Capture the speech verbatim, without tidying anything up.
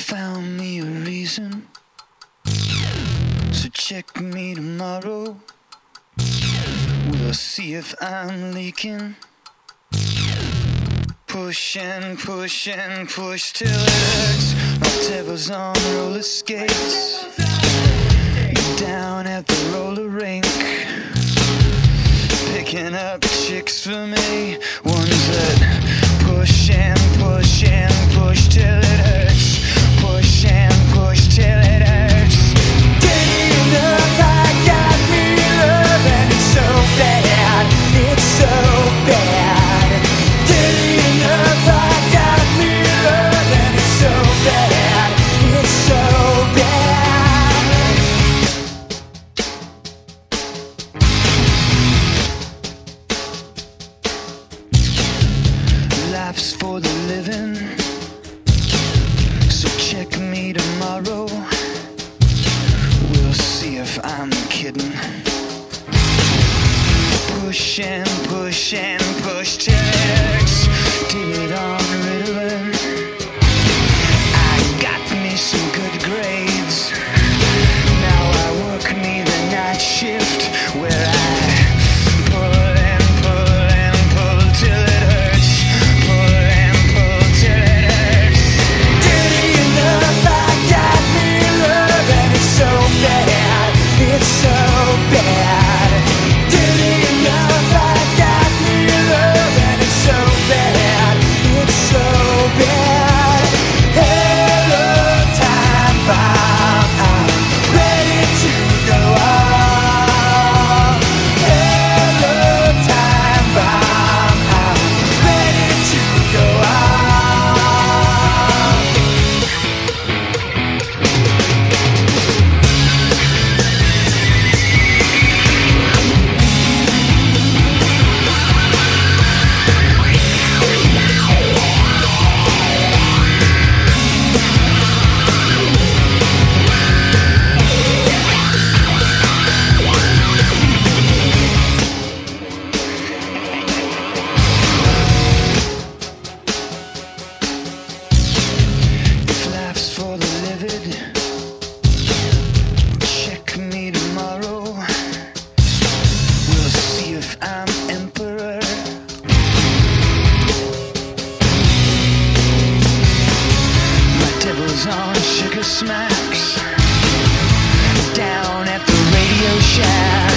found me a reason, so check me tomorrow. We'll see if I'm leaking. Push and push and push till it hurts. My devil's on roller skates, down at the roller rink, picking up chicks for me, ones that push and push and push till it hurts. Push and push till it hurts. Dirty enough, I got me love, and it's so bad, it's so bad. Dirty enough, I got me love, and it's so bad, it's so bad. Life's for the living, so check me tomorrow. We'll see if I'm kidding. Push and push and push till it hurts. Did it on Ritalin. I got me some good grades. Now I work me the night shift, where I pull and pull and pull till it hurts. Pull and pull till it hurts. Dirty enough, I got me love, and it's so bad, it's so bad. Dirty enough, I got me love, and it's so bad, it's so bad. Hello, time bomb, I'm ready to go on. Hello, time bomb, I'm ready to go on. If life's for the livid, check me tomorrow. We'll see if I'm emperor. My devil's on sugar smacks, down at the Radio Shack.